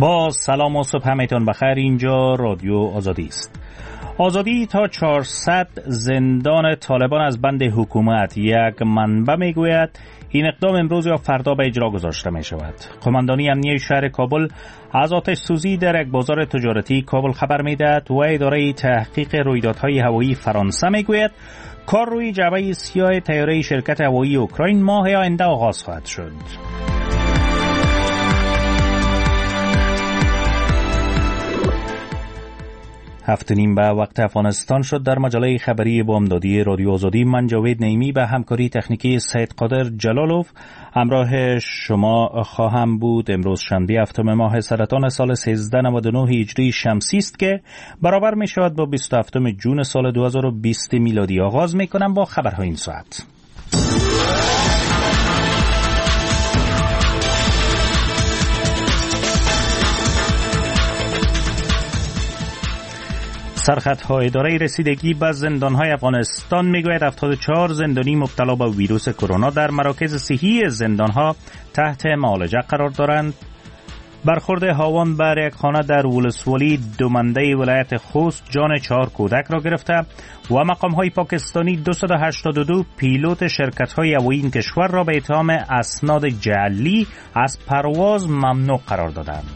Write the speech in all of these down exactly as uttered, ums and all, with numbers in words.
با سلام و صبح همتون بخیر. اینجا رادیو آزادی است. آزادی تا چهارصد زندان طالبان از بند حکومت. یک منبع میگوید این اقدام امروز یا فردا به اجرا گذاشته می شود. قماندانی امنیه شهر کابل از آتش سوزی در یک بازار تجارتی کابل خبر می دهد و اداره تحقیق رویدادهای هوایی فرانسه می گوید کار روی جعبه سیاه طیاره شرکت هوایی اوکراین ماه آینده آغاز خواهد شد. هفت نیم به وقت افغانستان شد. در مجله خبری بامدادی رادیو آزادی من جاوید نعیمی به همکاری تکنیکی سید قادر جلالوف همراه شما خواهم بود. امروز شنبه هفتم ماه سرطان سال سیزده نود و نه هجری شمسی است که برابر می شود با بیست و هفتم جون سال دو هزار و بیست میلادی. آغاز می کنم با خبرهای این ساعت. سرخطهای اداره رسیدگی به زندانهای افغانستان میگوید هفتاد و چهار زندانی مبتلا به ویروس کرونا در مراکز صحی زندانها تحت معالجه قرار دارند. برخورد هاوان بر یک خانه در ولسوالی دومنده ولایت خوست جان چهار کودک را گرفته و مقامهای پاکستانی دویست و هشتاد و دو پیلوت شرکت‌های هوایی این کشور را به اتهام اسناد جعلی از پرواز ممنوع قرار دادند.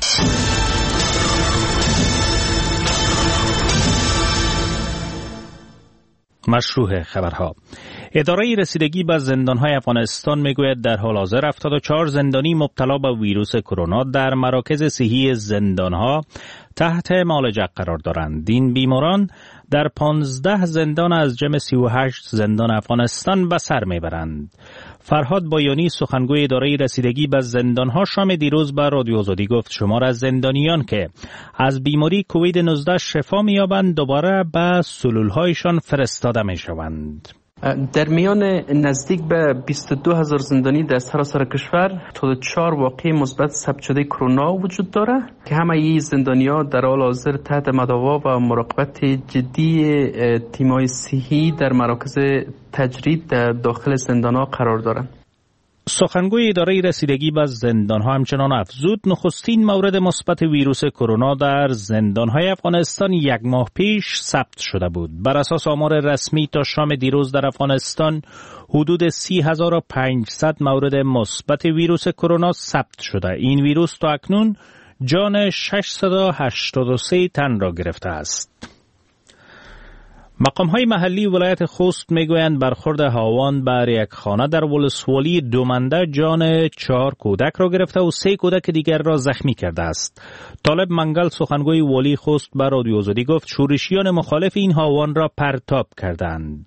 مشروع خبرها. اداره رسیدگی به زندانهای افغانستان میگوید در حال حاضر هفتاد و چهار زندانی مبتلا به ویروس کرونا در مراکز صحی زندانها تحت معالجه قرار دارند. این بیماران در پانزده زندان از جمع سی و هشت زندان افغانستان به سر میبرند. فرهاد بایانی سخنگوی اداره رسیدگی به زندانها شام دیروز به رادیو آزادی گفت شمار از زندانیان که از بیماری کووید نوزده شفا می‌یابند دوباره به سلول‌هایشان فرستاده می‌شوند. در میان نزدیک به بیست و دو هزار زندانی در سراسر کشور تا چهار واقعه مثبت ثبت شده کرونا وجود داره که همه این زندانی‌ها در حال حاضر تحت مداوا و مراقبت جدی تیم‌های صحی در مراکز تجرید در داخل زندان‌ها قرار دارند. سخنگوی اداره رسیدگی به زندان‌ها همچنان افزود نخستین مورد مثبت ویروس کرونا در زندان‌های افغانستان یک ماه پیش ثبت شده بود. بر اساس آمار رسمی تا شام دیروز در افغانستان حدود سی هزار و پانصد مورد مثبت ویروس کرونا ثبت شده. این ویروس تا اکنون جان ششصد و هشتاد و سه تن را گرفته است. مقام‌های محلی ولایت خوست میگویند برخورد هاوان بر یک خانه در ولسوالی دومنده جان چهار کودک را گرفته و سه کودک دیگر را زخمی کرده است. طالب منگل سخنگوی والی خوست به رادیو آزادی گفت شورشیان مخالف این هاوان را پرتاب کردند.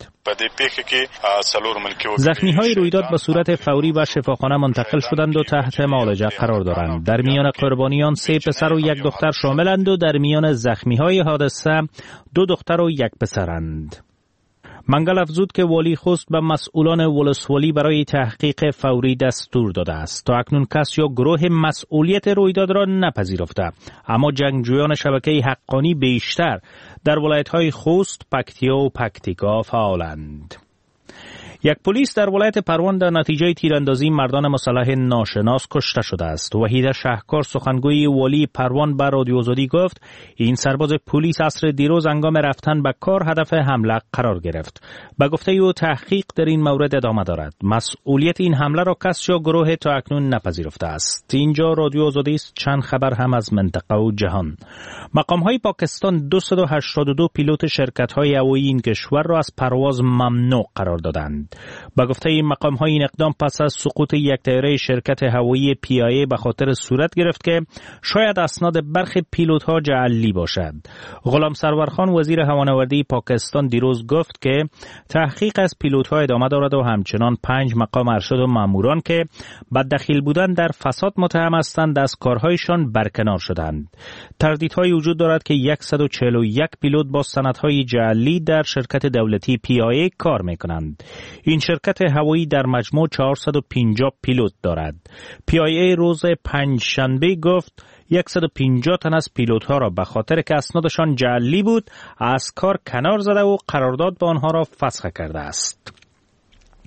زخمی‌های رویداد به صورت فوری به شفاخانه منتقل شدند و تحت معالجه قرار دارند. در میان قربانیان سه پسر و یک دختر شاملند و در میان زخمی‌های حادثه دو دختر و یک پسرند. منگل افزود که والی خوست به مسئولان ولسوالی برای تحقیق فوری دستور داده است. تا اکنون کس یا گروه مسئولیت رویداد را نپذیرفته، اما جنگجویان شبکه حقانی بیشتر در ولایت‌های خوست، پکتیا و پکتیکا فعالند. یک پلیس در ولایت پروان در نتیجه تیراندازی مردان مسلح ناشناس کشته شده است. وحید شهکار سخنگوی والی پروان به رادیو آزادی گفت این سرباز پلیس عصر دیروز هنگام رفتن به کار هدف حمله قرار گرفت. به گفته او تحقیق در این مورد ادامه دارد. مسئولیت این حمله را کس یا گروه تا اکنون نپذیرفته است. اینجا رادیو آزادی است. چند خبر هم از منطقه و جهان. مقام‌های پاکستان دویست و هشتاد و دو پیلوت شرکت‌های هوایی این کشور را از پرواز ممنوع قرار دادند. با گفته این مقام های این اقدام پس از سقوط یک طیاره شرکت هوایی پی آی ای به خاطر صورت گرفت که شاید اسناد برخی پیلوت ها جعلی باشد. غلام سرور خان وزیر هوانوردی پاکستان دیروز گفت که تحقیق از پیلوت ها ادامه دارد و همچنان پنج مقام ارشد و ماموران که بد دخیل بودن در فساد متهم هستند از کارهایشان برکنار شدند. تردیدهای وجود دارد که صد و چهل و یک پیلوت با سندهای جعلی در شرکت دولتی پی آی ای کار میکنند. این شرکت هوایی در مجموع چهارصد و پنجاه پیلوت دارد. پی آی ای روز پنجشنبه گفت صد و پنجاه تن از پیلوت‌ها را به خاطر که اسنادشان جعلی بود از کار کنار زده و قرارداد با آنها را فسخ کرده است.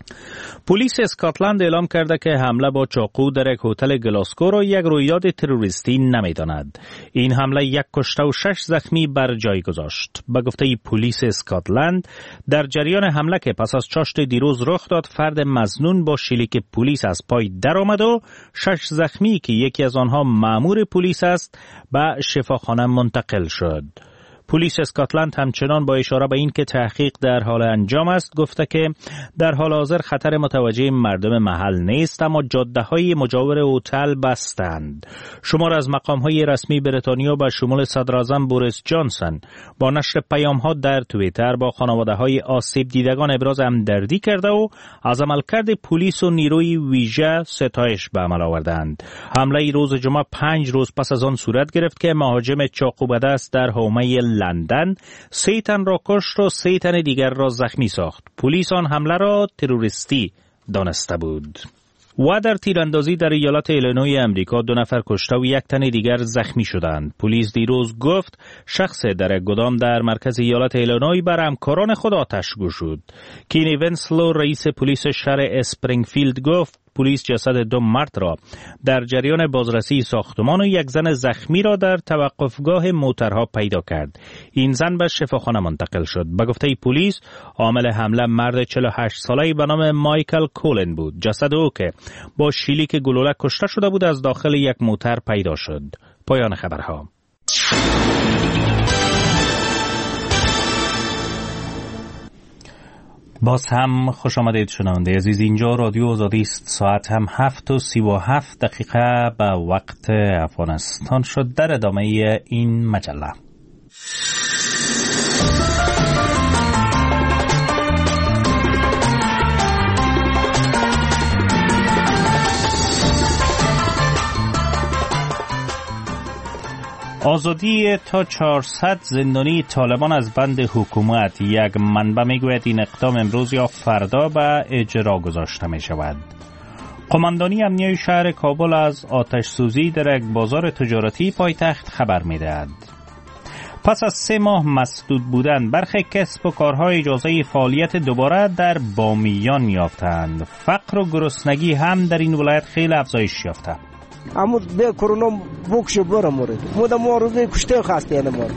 پلیس اسکاتلند اعلام کرده که حمله با چاقو در یک هتل گلاسکو را یک رویداد تروریستی نمی‌داند. این حمله یک کشته و شش زخمی بر جای گذاشت. به گفته پلیس اسکاتلند در جریان حمله که پس از چاشت دیروز رخ داد، فرد مظنون با شلیک پلیس از پای درآمد و شش زخمی که یکی از آنها مأمور پلیس است به شفاخانه منتقل شد. پلیس اسکاتلند همچنان با اشاره به این که تحقیق در حال انجام است گفته که در حال حاضر خطر متوجه مردم محل نیست، اما جاده‌های مجاور هتل بستند. شمار از مقام‌های رسمی بریتانیا به شمول صدراعظم بوریس جانسون با نشر پیام‌ها در توییتر با خانواده‌های آسیب دیدگان ابراز همدردی کرده و از عملکرد پلیس و نیروی ویژه ستایش به عمل آوردند. حمله روز جمعه پنج روز پس از آن صورت گرفت که مهاجم چاقو به دست در حومه لندن سه تن را کشت و سه تن دیگر را زخمی ساخت. پلیس آن حمله را تروریستی دانسته بود. و در تیراندازی در ایالت ایلینوی امریکا دو نفر کشته و یک تن دیگر زخمی شدند. پلیس دیروز گفت شخص در یک گدام در مرکز ایالت ایلینوی بر همکاران خود آتش گشود. کینی ونسلو رئیس پلیس شهر اسپرینگفیلد گفت پلیس جسد دو مرد را در جریان بازرسی ساختمان و یک زن زخمی را در توقفگاه موترها پیدا کرد. این زن به شفاخانه منتقل شد. به گفته پلیس عامل حمله مرد چهل و هشت ساله‌ای به نام مایکل کولن بود. جسد او که با شلیک گلوله کشته شده بود از داخل یک موتر پیدا شد. پایان خبرها. باز هم خوش آمدید شنونده عزیز، اینجا رادیو آزادی است. ساعت هم هفت و سی و هفت دقیقه به وقت افغانستان شد. در ادامه این مجله آزادی تا چهارصد زندانی طالبان از بند حکومت. یک منبع میگوید این اقدام امروز یا فردا به اجرا گذاشته می شود. قماندانی امنیه شهر کابل از آتش سوزی در یک بازار تجارتی پایتخت خبر می دهد. پس از سه ماه مسدود بودن برخی کسب و کارهای اجازه فعالیت دوباره در بامیان یافتند. فقر و گرسنگی هم در این ولایت خیلی افزایش یافته. امور به کرونا بوکش برام مورد مود ما روزی کشته خواسته نمار.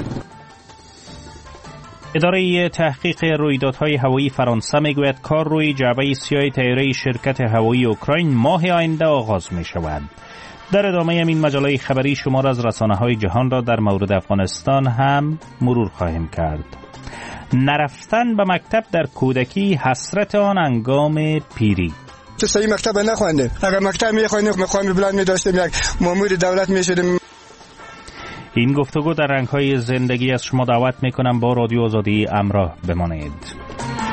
اداره تحقیق رویدادهای هوایی فرانسه میگوید کار روی جعبه سیاه طیاره شرکت هوایی اوکراین ماه آینده آغاز می شود. در ادامه این مجله خبری شمار از رسانه‌های جهان را در مورد افغانستان هم مرور خواهیم کرد. نرفتن به مکتب در کودکی حسرت آن هنگام پیری. تو صحیح مکتب نخوانده. اگر مکتب میخوانیم مقام بلند می‌داشتیم، یک مأمور دولت میشدیم. این گفتگو در رنگ‌های زندگی از شما دعوت میکنم با رادیو آزادی همراه بمانید.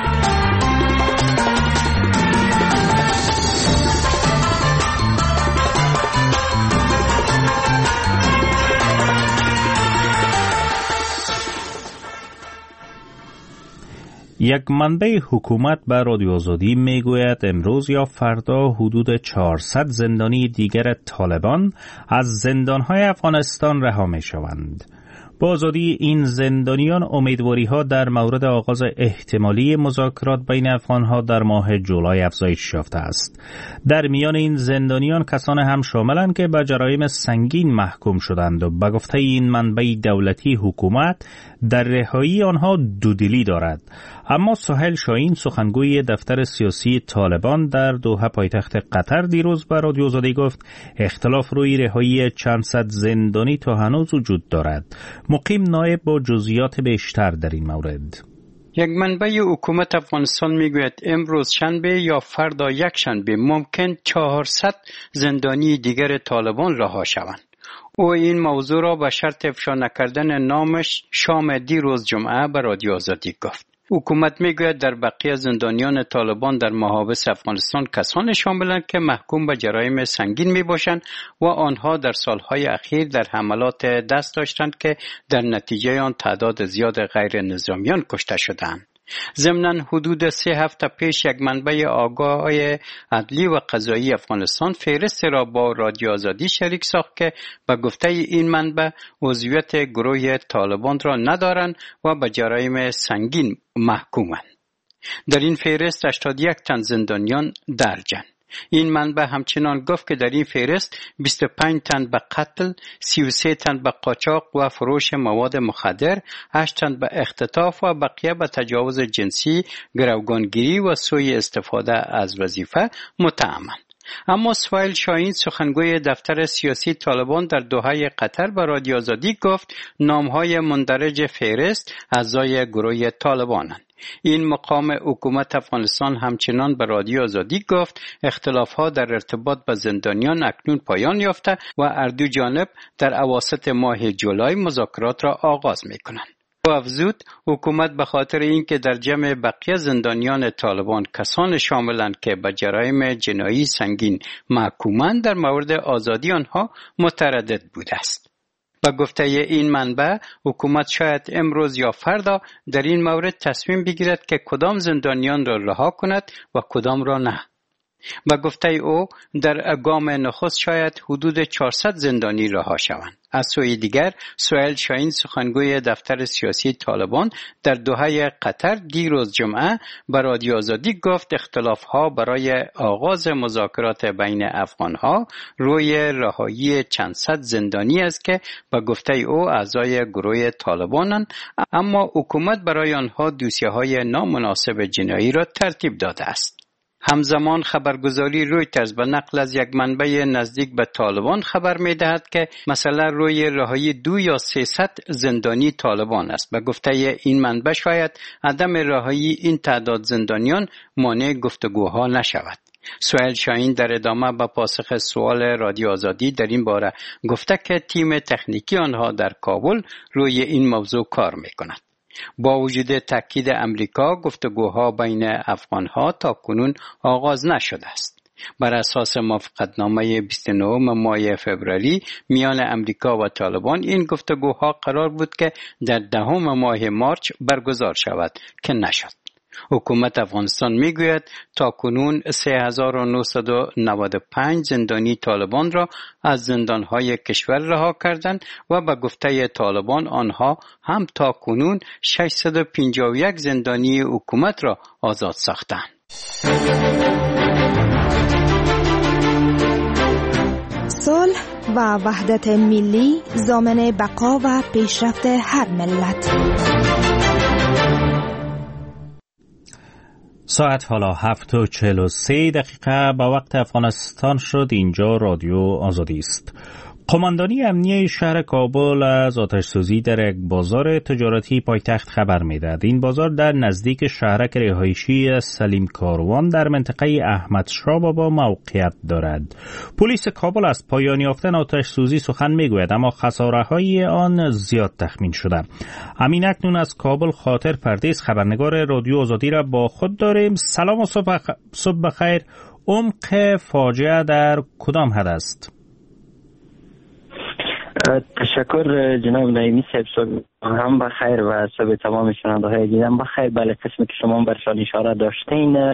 یک منبع حکومت به رادیو آزادی میگوید امروز یا فردا حدود چهارصد زندانی دیگر طالبان از زندانهای افغانستان رها می شوند. با آزادی این زندانیان امیدواری ها در مورد آغاز احتمالی مذاکرات بین افغانها در ماه جولای افزایش یافته است. در میان این زندانیان کسان هم شاملند که به جرایم سنگین محکوم شدند و به گفته این منبع دولتی حکومت در رهایی آنها دودلی دارد. اما سهیل شاهین سخنگوی دفتر سیاسی طالبان در دوحه پایتخت قطر دیروز به رادیو آزادی گفت اختلاف روی رهایی چند صد زندانی تا هنوز وجود دارد. مقیم نایب با جزئیات بیشتر در این مورد. یک منبع حکومت افغانستان میگوید امروز شنبه یا فردا یک شنبه ممکن چهارصد زندانی دیگر طالبان رها شوند. او این موضوع را به شرط افشا نکردن نامش شام دیروز جمعه به رادیو آزادی گفت. حکومت میگوید در بقیه زندانیان طالبان در محابس افغانستان کسانی شاملند که محکوم به جرایم سنگین می باشند و آنها در سالهای اخیر در حملات دست داشتند که در نتیجه آن تعداد زیاد غیر نظامیان کشته شدند. ضمناً حدود سه هفته پیش یک منبع آگاه عدلی و قضایی افغانستان فهرست را با رادیو آزادی شریک ساخت که به گفته این منبع عضویت گروه طالبان را ندارند و به جرایم سنگین محکومند. در این فهرست هشتاد و یک تن زندانیان درجن. این منبع همچنان گفت که در این فهرست بیست و پنج تن به قتل، سی و سه تن به قاچاق و فروش مواد مخدر، هشت تن به اختطاف و بقیه به تجاوز جنسی، گروگانگیری و سوء استفاده از وظیفه متهمند. اما سوایل شاهین سخنگوی دفتر سیاسی طالبان در دوحه قطر به رادیو آزادی گفت نامهای مندرج فهرست اعضای گروه طالبانند. این مقام حکومت افغانستان همچنان به رادیو آزادی گفت اختلافات در ارتباط با زندانیان اکنون پایان یافته و هر دو جانب در اواسط ماه جولای مذاکرات را آغاز می‌کنند. او افزود حکومت به خاطر اینکه در جمع بقیه زندانیان طالبان کسان شاملند که به جرایم جنایی سنگین محکومند در مورد آزادی آنها متردد بوده است. با گفته این منبع حکومت شاید امروز یا فردا در این مورد تصمیم بگیرد که کدام زندانیان را رها کند و کدام را نه. با گفته او در گام نخست شاید حدود چهارصد زندانی رها شوند. از سوی دیگر سوایل شاهین سخنگوی دفتر سیاسی طالبان در دوحه قطر دیروز جمعه به رادیو آزادی گفت اختلاف‌ها برای آغاز مذاکرات بین افغان‌ها روی رهایی چند صد زندانی است که به گفته او اعضای گروه طالبانند، اما حکومت برای آنها دوسیه‌های نامناسب جنایی را ترتیب داده است. همزمان خبرگزاری رویترز به نقل از یک منبع نزدیک به طالبان خبر می‌دهد که مثلا روی رهایی دو یا سیصد زندانی طالبان است. به گفته این منبع شاید عدم رهایی این تعداد زندانیان مانع گفتگوها نشود. سوایل شاهین در ادامه به پاسخ سوال رادیو آزادی در این باره گفته که تیم تکنیکی آنها در کابل روی این موضوع کار می‌کند. با وجود تاکید امریکا گفتگوها بین افغانها تا کنون آغاز نشده است. بر اساس موافقتنامه بیست و نه ماه فوریه میان امریکا و طالبان این گفتگوها قرار بود که در دهم ماه مارچ برگزار شود که نشد. حکومت افغانستان میگوید تا کنون سه هزار و نهصد و نود و پنج زندانی طالبان را از زندانهای کشور رها کردند و به گفته طالبان آنها هم تا کنون ششصد و پنجاه و یک زندانی حکومت را آزاد ساختند. صلح و وحدت ملی ضامن بقا و پیشرفت هر ملت. ساعت حالا هفت و چهل و سه دقیقه به وقت افغانستان شد. اینجا رادیو آزادی است. قماندانی امنیه شهر کابل از آتش‌سوزی در یک بازار تجارتی پایتخت خبر می‌دهد. این بازار در نزدیک شهرک رهایشی سلیم کاروان در منطقه احمدشاه بابا موقعیت دارد. پلیس کابل از پایان یافتن آتش‌سوزی سخن می‌گوید، اما خساره‌های آن زیاد تخمین شده. همین اکنون از کابل خاطر پردیس خبرنگار رادیو آزادی را با خود داریم. سلام و صبح بخیر. عمق فاجعه در کدام حد است؟ تشکر جناب نایمی صاحب. صبح هم بخیر و صبح تمام شنونده های دیدم بخیر. بله، قسمی که شما برشان اشاره داشتین،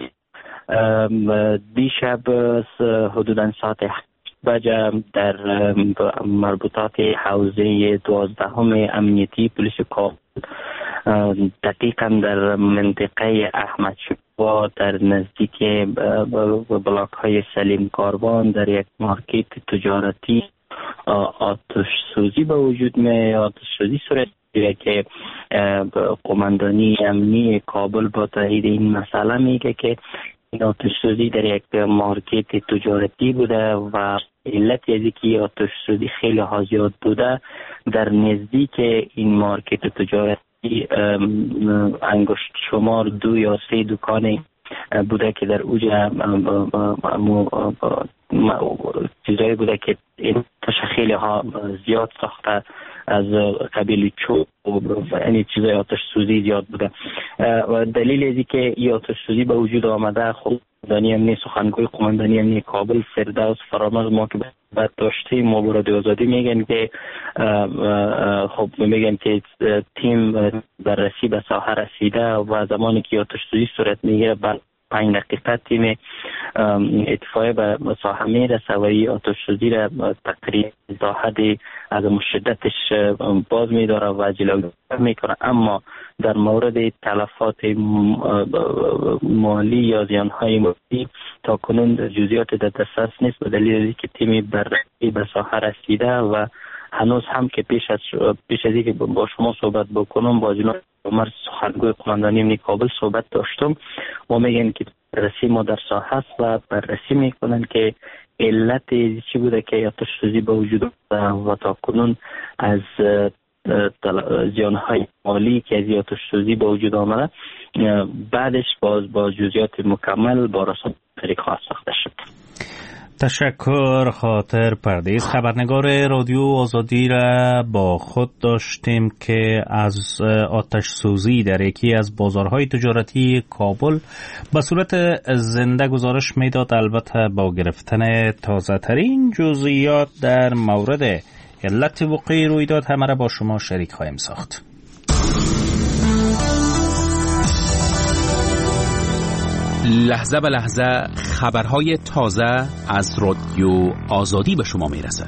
دیشب حدوداً ساعت هشت بجه در مربوطات حوزه دوازدهم امنیتی پلیس کابل دقیقاً در منطقه احمدشاه در نزدیک بلاک های سلیم کاروان در یک مارکت تجارتی آتش سوزی به وجود می آتش سوزی صورت گرفته که قماندانی امنی کابل با تایید این مسئله میگه که این آتش سوزی در یک مارکت تجارتی بوده و علت از اینکه آتش سوزی خیلی ها زیاد بوده در نزدیک این مارکت تجارتی انگشت شمار دو یا سه دکان بوده که در اوج چیزایی بوده که این خیلی ها زیاد ساخته از قبیل چوب و این چیزای آتش سوزی زیاد بوده و دلیل ازی که این آتش سوزی به وجود آمده خب قماندانی امنی سخنگوی قماندانی امنی کابل فردوس فرامرز ما که بعد داشتیم ما برای آزادی میگن که خب میگن که تیم بررسی به ساحه رسیده و زمانی که آتش سوزی صورت میگیره پنج دقیقه تیم اتفاقی به ساحه میرسه و این آتش سوزی را تقریبا تا حد از شدتش باز میداره و جلوگیری میکنه. اما در مورد تلفات مالی یا زیانهای مالی تا کنون جزئیات در دسترس نیست به دلیل اینکه تیم بررسی به ساحه رسیده و هنوز هم که پیش از پیش از اینکه با شما صحبت بکنم با جناب عمر سخنگوی قماندانی امنیت کابل صحبت داشتم و میگن که بررسی ما در ساحه است و بررسی میکنن که علت چی بوده که آتش سوزی به وجود آمده و تا کنون از زیانهای مالی که از آتش سوزی به وجود آمده بعدش باز با جزئیات مکمل با رسانه طریق خاص ساخته شد. تشکر. خاطر پردیس خبرنگار رادیو آزادی را با خود داشتیم که از آتش سوزی در یکی از بازارهای تجارتی کابل به صورت زنده گزارش میداد، البته با گرفتن تازه ترین جزئیات در مورد علت وقوع رویداد همه را با شما شریک خواهیم ساخت. لحظه به لحظه خبرهای تازه از رادیو آزادی به شما میرسد.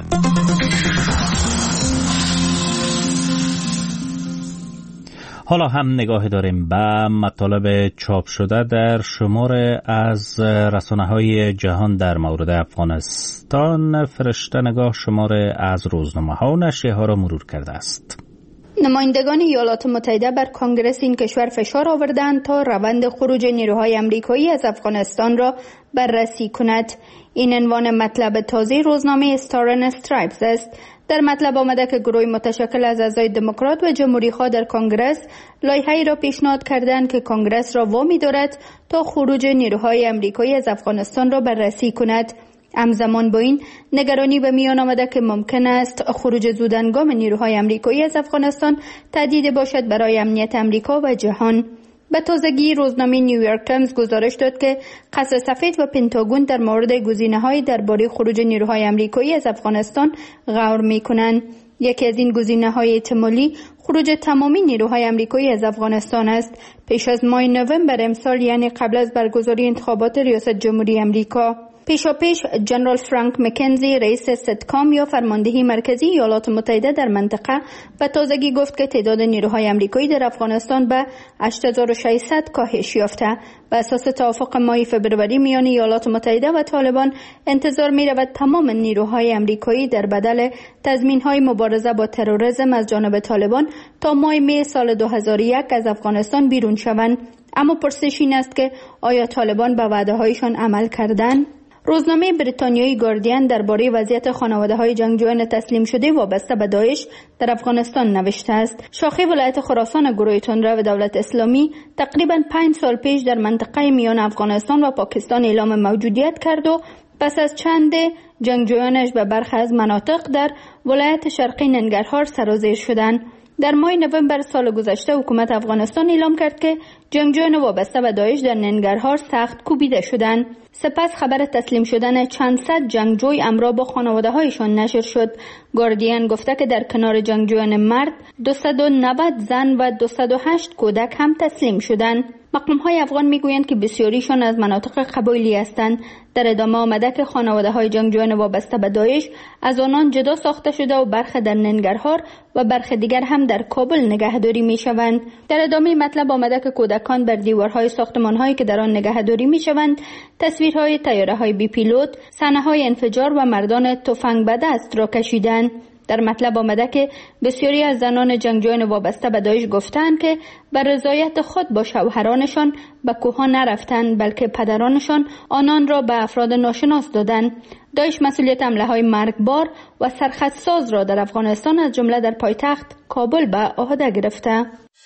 حالا هم نگاه داریم به مطالب چاپ شده در شمار از رسانه‌های جهان در مورد افغانستان. فرشته نگاه شمار از روزنامه‌ها و نشریه‌ها را مرور کرده است. نمایندگان ایالات متحده بر کانگرس این کشور فشار آوردند تا روند خروج نیروهای آمریکایی از افغانستان را بررسی کند. این عنوان مطلب تازه روزنامه استار اند استرایپز است. در مطلب آمده که گروه متشکل از اعضای دموکرات و جمهوری‌خواه در کانگرس لایحه‌ای را پیشنهاد کردند که کانگرس را وامی دارد تا خروج نیروهای آمریکایی از افغانستان را بررسی کند. همزمان با این نگرانی به میان آمده که ممکن است خروج زودهنگام نیروهای آمریکایی از افغانستان تهدید باشد برای امنیت آمریکا و جهان. به تازگی روزنامه نیویورک تایمز گزارش داد که قصر سفید و پنتاگون در مورد گزینه‌های درباره خروج نیروهای آمریکایی از افغانستان غور می‌کنند. یکی از این گزینه‌های احتمالی خروج تمامی نیروهای آمریکایی از افغانستان است پیش از ماه نوامبر امسال، یعنی قبل از برگزاری انتخابات ریاست جمهوری آمریکا. پیشاپیش جنرال فرانک مکنزی رئیس ستکام یا فرماندهی مرکزی ایالات متحده در منطقه به تازگی گفت که تعداد نیروهای آمریکایی در افغانستان به هشت هزار و ششصد کاهش یافته. بر اساس توافق ماه فبروری میان ایالات متحده و طالبان انتظار می رود تمام نیروهای آمریکایی در بدل تضمین‌های مبارزه با تروریسم از جانب طالبان تا ماه می سال دو هزار و یک از افغانستان بیرون شوند. اما پرسش این است که آیا طالبان به وعده‌هایشان عمل کردند؟ روزنامه بریتانیایی گاردین درباره وضعیت خانواده‌های جنگجویان تسلیم شده وابسته به داعش در افغانستان نوشته است. شاخه ولایت خراسان گروه تندرو و دولت اسلامی تقریباً پنج سال پیش در منطقه میان افغانستان و پاکستان اعلام موجودیت کرد و پس از چند جنگجویانش به برخی از مناطق در ولایت شرقی ننگرهار سرازیر شدند. در ماه نوامبر سال گذشته حکومت افغانستان اعلام کرد که جنگجویان وابسته به داعش در ننگرهار سخت کوبیده شدند. سپس خبر تسلیم شدن چند صد جنگجوی همراه با خانواده‌هایشان نشر شد. گاردین گفته که در کنار جنگجویان مرد دویست و نود زن و دویست و هشت کودک هم تسلیم شدند. مقام‌های افغان میگویند که بسیاریشان از مناطق قبایلی هستند. در ادامه آمده که خانواده‌های جنگجویان وابسته به داعش از آنان جدا ساخته شده و برخی در ننگرهار و برخی دیگر هم در کابل نگهداری میشوند. در ادامه مطلب آمده که کودکان بر دیوارهای ساختمان‌هایی که در آن نگهداری میشوند تصویرهای طیاره‌های بی پیلوت، صحنه‌های انفجار و مردان تفنگ به دست را کشیدند. در مطلب آمده که بسیاری از زنان جنگجویان وابسته به داعش گفتند که بر رضایت خود با شوهرانشان به کوه‌ها نرفتند، بلکه پدرانشان آنان را به افراد ناشناس دادند. داعش مسئولیت حمله‌های مرگبار و سرخطساز را در افغانستان از جمله در پایتخت کابل به عهده گرفته.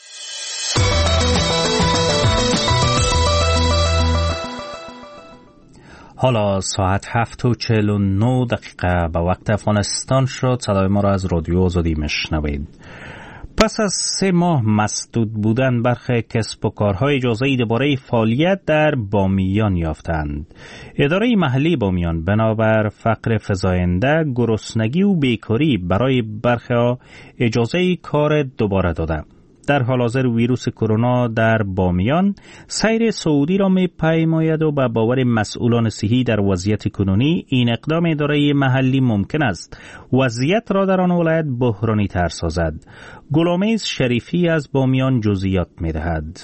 حالا ساعت هفت و چهل و نه دقیقه به وقت افغانستان شد. صدای ما را از رادیو آزادی میشنوید. پس از سه ماه مسدود بودن برخی کسب و کارهای اجازه‌ای دوباره فعالیت در بامیان یافتند. اداره محلی بامیان بنابر فقر فزاینده، گرسنگی و بیکاری برای برخی ها اجازه کار دوباره داده. در حال حاضر ویروس کرونا در بامیان سیر سعودی را می‌پیماید و به باور مسئولان صحی در وضعیت کنونی این اقدام اداره محلی ممکن است وضعیت را در آن ولایت بحرانی تر سازد. غلامیز شریفی از بامیان جزئیات می‌دهد.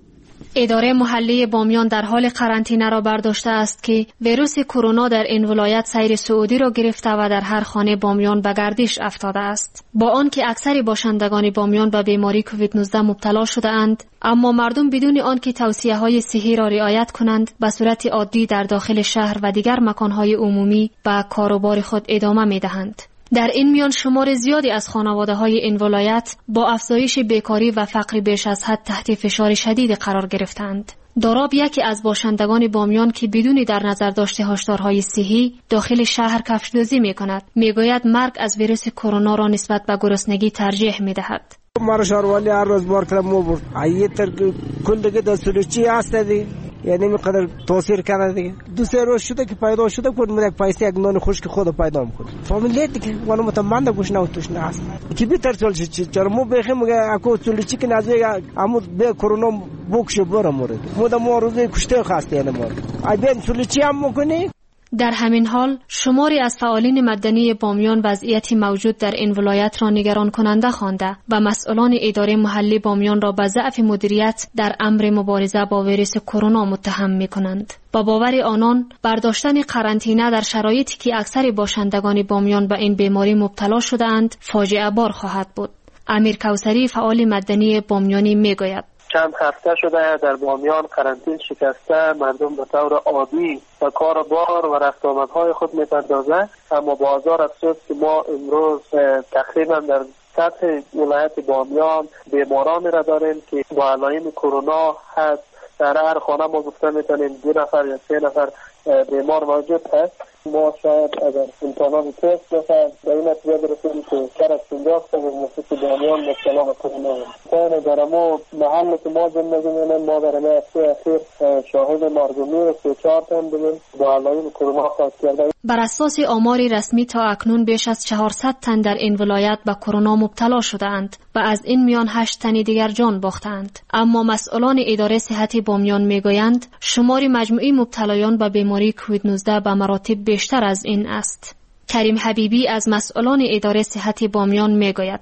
اداره محلی بامیان در حال قرنطینه را برداشته است که ویروس کرونا در این ولایت سیر سعودی را گرفته و در هر خانه بامیان به گردش افتاده است. با آنکه اکثر باشندگان بامیان به بیماری کووید نوزده مبتلا شده اند، اما مردم بدون آنکه توصیه‌های صحی را رعایت کنند به صورت عادی در داخل شهر و دیگر مکان‌های عمومی به کار و بار خود ادامه می‌دهند. در این میان شمار زیادی از خانواده‌های این ولایت با افزایش بیکاری و فقر بیش از حد تحت فشار شدید قرار گرفتند. داراب یکی از باشندگان بامیان که بدون در نظر داشته هشدارهای صحی داخل شهر کفش‌دوزی می‌کند، می‌گوید مرگ از ویروس کرونا را نسبت به گرسنگی ترجیح می‌دهد. مرا شهروالی هر روز بار کردم مو برد. ایه تر کل دیگه دستورچی هست دی. یعنی میقدر توصیر کرده دیگه. دو سه روز شده که پیدا شده بود من یک پیسه یک نان خشک خود پیدا می‌کنم. فامیلی دیگه ولی متمنده گوش نه توش نه است. کی بیتر چول چی چرا مو بخیم میگه اكو چولچی که نزدیک عمود به کرونا بوکش برام مورد. مو د مو روزه کشته خواسته یعنی مورد. ای بین چولچی هم می‌کنی. در همین حال شماری از فعالین مدنی بامیان وضعیت موجود در این ولایت را نگران کننده خوانده و مسئولان اداره محلی بامیان را به ضعف مدیریت در امر مبارزه با ویروس کرونا متهم می‌کنند. با باور آنان برداشتن قرنطینه در شرایطی که اکثر باشندگان بامیان به این بیماری مبتلا شده‌اند فاجعه بار خواهد بود. امیر کوثری فعال مدنی بامیانی می‌گوید چند هفته شده در بامیان قرنطینه شکسته، مردم به طور عادی و کار بار و رفت آمدهای خود می‌پردازند، اما بازار افسوس که ما امروز تقریبا در سطح ولایت بامیان بیمارانی را داریم که با علائم کرونا هست. در هر خانه ما گفته میتونیم دو نفر یا سه نفر بیمار موجود هست. ما شاید اگر امکانات تست بسن به این نتیجه برسیم که کر از پنجاه تا مفت بامیان مبتلا به کرونا هست. در ما محل که ما زندگی می‌کنیم ما در این هفته اخیر شاهد مرگ و میر سه چهار تن بودیم با علائم کرونا خواست کرده. بر اساس آمار رسمی تا اکنون بیش از چهارصد تن در این ولایت به کرونا مبتلا شده‌اند و از این میان هشت تن دیگر جان باختند. اما مسئولان اداره صحت بامیان میگویند شمار مجموعی مبتلایان به بیماری کووید نوزده به مراتب بیشتر از این است. کریم حبیبی از مسئولان اداره صحت بامیان میگوید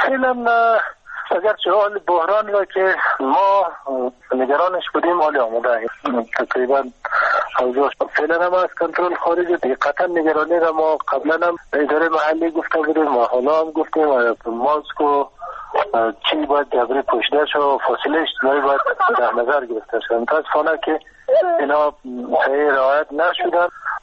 فعلا اگر چه حال بحران را که ما نگرانش بودیم حالی آمده تقریبا اوضاع فعلا هم از کنترل خارجه دیگه. قطعا نگرانی را ما قبلا هم اداره محلی گفته بودیم و حالا هم گفتیم ماسک و چی باید جبری پوشیده شد و فاصله اجتماعی باید در نظر گرفته شد. متاسفانه که اینا صحیح رعایت نشدن.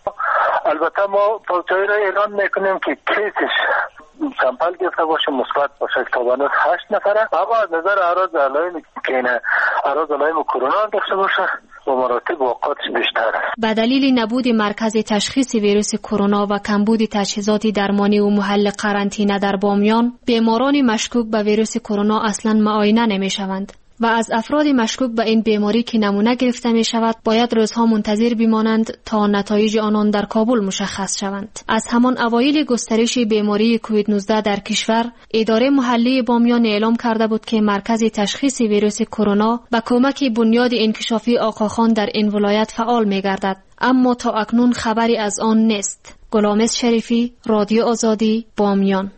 البته ما پوچایی را اعلان میکنیم که کیسش سمپل گرفته باشه مثبت باشه تا بنوز هشت نفره، اما از نظر اعراض علائم که اینه اعراض علائم کرونا داشته باشه و مراتب اوقاتش بیشتر است. به دلیل نبود مرکز تشخیص ویروس کرونا و کمبود تجهیزات درمانی و محل قرنطینه در بامیان، بیماران مشکوک به ویروس کرونا اصلاً معاینه نمیشوند و از افراد مشکوک به این بیماری که نمونه گرفته می شود باید روزها منتظر بمانند تا نتایج آنان در کابل مشخص شوند. از همان اوایل گسترش بیماری کووید نوزده در کشور، اداره محلی بامیان اعلام کرده بود که مرکز تشخیص ویروس کرونا با کمک بنیاد انکشافی آقاخان در این ولایت فعال می گردد، اما تا اکنون خبری از آن نیست. غلامز شریفی، رادیو آزادی، بامیان.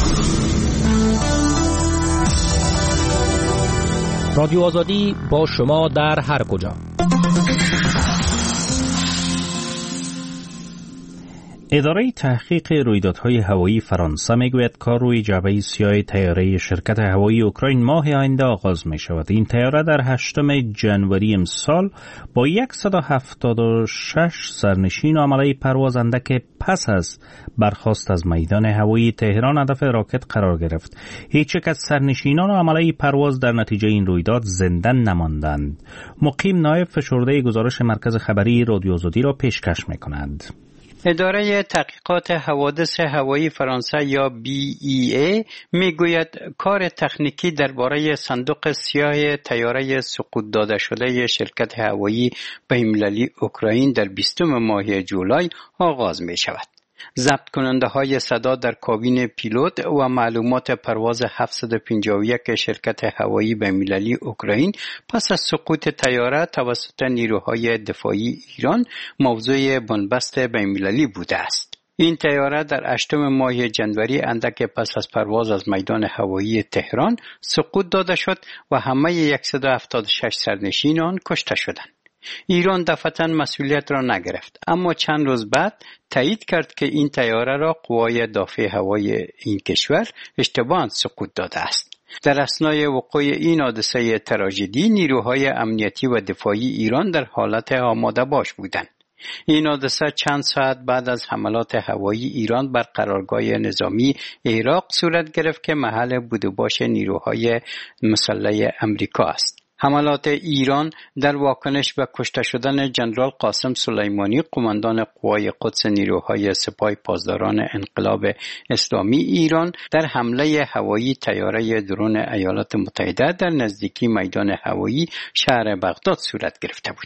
رادیو آزادی با شما در هر کجا. اداره تحقیق رویدادهای هوایی فرانسه میگوید کار روی جعبه سیاه طیاره شرکت هوایی اوکراین ماه آینده آغاز می شود. این طیاره در هشتم ژانویه امسال با صد و هفتاد و شش سرنشین عمله پروازنده که پس از برخاست از میدان هوایی تهران هدف راکت قرار گرفت. هیچ یک از سرنشینان عمله پرواز در نتیجه این رویداد زنده نماندند. مقیم نایب فشرده گزارش مرکز خبری رادیو آزادی را پیشکش می کند. اداره تحقیقات حوادث هوایی فرانسه یا بی ای ای میگوید کار تکنیکی درباره صندوق سیاه طیاره سقوط داده شده شرکت هوایی بین‌المللی اوکراین در بیستم ماه جولای آغاز می شود. ضبط کننده های صدا در کابین پیلوت و معلومات پرواز هفتصد و پنجاه و یک شرکت هوایی بین‌المللی اوکراین پس از سقوط طیاره توسط نیروهای دفاعی ایران موضوع بنبست بین‌المللی بوده است. این طیاره در هشتم ماه جنوری اندک پس از پرواز از میدان هوایی تهران سقوط داده شد و همه صد و هفتاد و شش سرنشین آن کشته شدند. ایران دفعتاً مسئولیت را نگرفت، اما چند روز بعد تایید کرد که این طیاره را قوای دافع هوایی این کشور اشتباهاً سقوط داده است. در اثنای وقوع این حادثه تراژدی نیروهای امنیتی و دفاعی ایران در حالت آماده باش بودند. این حادثه چند ساعت بعد از حملات هوایی ایران بر قرارگاه نظامی عراق صورت گرفت که محل بود و باش نیروهای مسلح امریکا است. حملات ایران در واکنش به کشته شدن جنرال قاسم سلیمانی قماندان قوای قدس نیروهای سپاه پاسداران انقلاب اسلامی ایران در حمله هوایی طیاره درون ایالات متحده در نزدیکی میدان هوایی شهر بغداد صورت گرفته بود.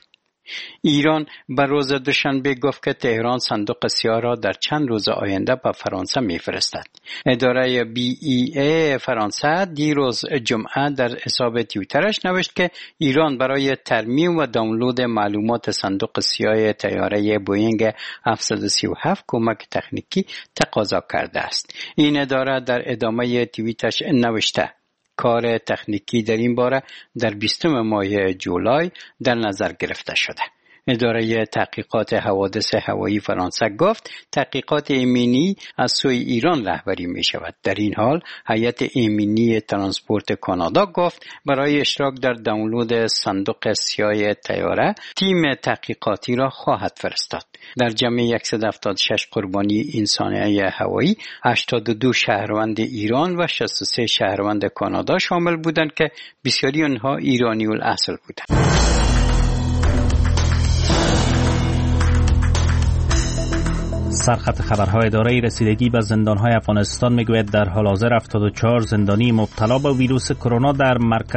ایران بر روز دوشنبه گفت که تهران صندوق سیاه را در چند روز آینده به فرانسه می‌فرستد. اداره بی ای ای فرانسه دیروز جمعه در حساب توییترش نوشت که ایران برای ترمیم و دانلود معلومات صندوق سیاه طیاره بوئینگ هفتصد و سی و هفت کمک تکنیکی تقاضا کرده است. این اداره در ادامه توییتش نوشته کار تکنیکی در این باره در بیستم ماه جولای در نظر گرفته شده. اداره تحقیقات حوادث هوایی فرانسه گفت تحقیقات ایمنی از سوی ایران رهبری می شود. در این حال هیئت ایمنی ترانسپورت کانادا گفت برای اشتراک در دانلود صندوق سیاه طیاره تیم تحقیقاتی را خواهد فرستاد. در جمع صد و هفتاد و شش قربانی این صنایع هوایی هشتاد و دو شهروند ایران و شصت و سه شهروند کانادا شامل بودند که بسیاری آنها ایرانی الاصل بودند. سرخط خبرهای اداره رسیدگی به زندانهای افغانستان میگوید در حال حاضر هفتاد و چهار زندانی مبتلا به ویروس کرونا در مرکز